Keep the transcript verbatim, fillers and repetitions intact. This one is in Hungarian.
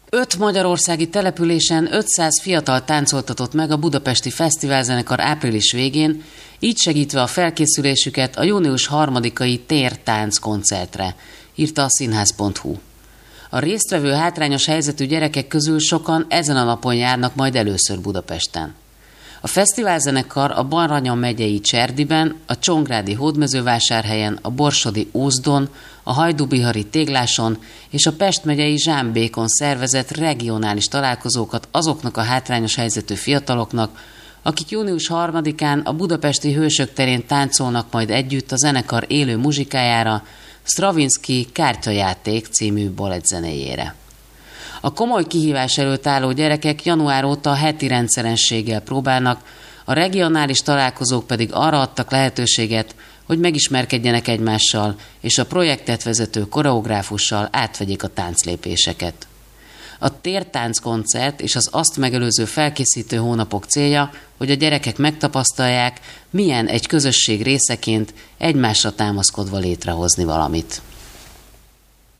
Öt magyarországi településen ötszáz fiatal táncoltatott meg a Budapesti Fesztiválzenekar április végén, így segítve a felkészülésüket a június harmadikai tértánc koncertre, írta a színház pont hu. A résztvevő hátrányos helyzetű gyerekek közül sokan ezen a napon járnak majd először Budapesten. A fesztiválzenekar a Baranya megyei Cserdiben, a Csongrádi Hódmezővásárhelyen, a Borsodi Ózdon, a Hajdúbihari Tégláson és a Pest megyei Zsámbékon szervezett regionális találkozókat azoknak a hátrányos helyzetű fiataloknak, akik június harmadikán a budapesti Hősök terén táncolnak majd együtt a zenekar élő muzsikájára, Stravinsky Kártyajáték című balettzenéjére. A komoly kihívás előtt álló gyerekek január óta heti rendszerességgel próbálnak, a regionális találkozók pedig arra adtak lehetőséget, hogy megismerkedjenek egymással, és a projektet vezető koreográfussal átvegyék a tánclépéseket. A tértánc koncert és az azt megelőző felkészítő hónapok célja, hogy a gyerekek megtapasztalják, milyen egy közösség részeként egymásra támaszkodva létrehozni valamit.